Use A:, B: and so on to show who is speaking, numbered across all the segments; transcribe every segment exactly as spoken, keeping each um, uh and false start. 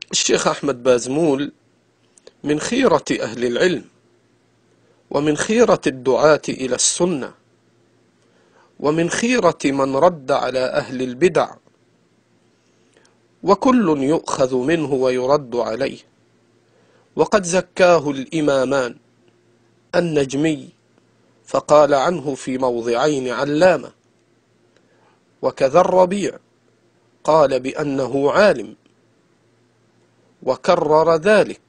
A: الشيخ أحمد بازمول من خيرة أهل العلم، ومن خيرة الدعاة إلى السنة، ومن خيرة من رد على أهل البدع، وكل يؤخذ منه ويرد عليه. وقد زكاه الإمامان النجمي فقال عنه في موضعين علامة، وكذا الربيع قال بأنه عالم وكرر ذلك،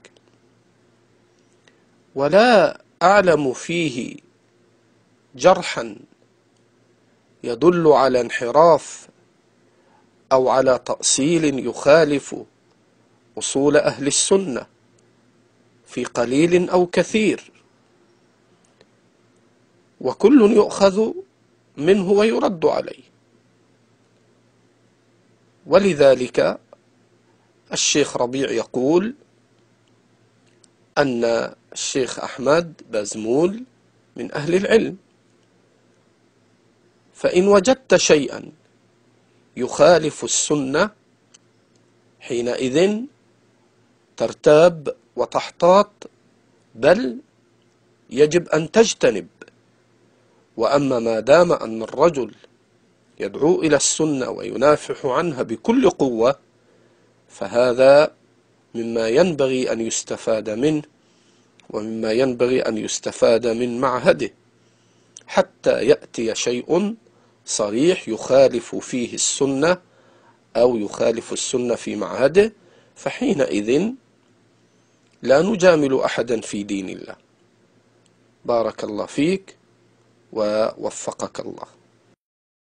A: ولا أعلم فيه جرحا يدل على انحراف أو على تأصيل يخالف أصول أهل السنة في قليل أو كثير، وكل يؤخذ منه ويرد عليه. ولذلك الشيخ ربيع يقول أن الشيخ أحمد بازمول من أهل العلم، فإن وجدت شيئا يخالف السنة حينئذ ترتاب وتحتاط، بل يجب أن تجتنب. وأما ما دام أن الرجل يدعو إلى السنة وينافح عنها بكل قوة، فهذا مما ينبغي أن يستفاد منه، ومما ينبغي أن يستفاد من معهده، حتى يأتي شيء صريح يخالف فيه السنة أو يخالف السنة في معهده، فحينئذ لا نجامل أحدا في دين الله. بارك الله فيك ووفقك الله.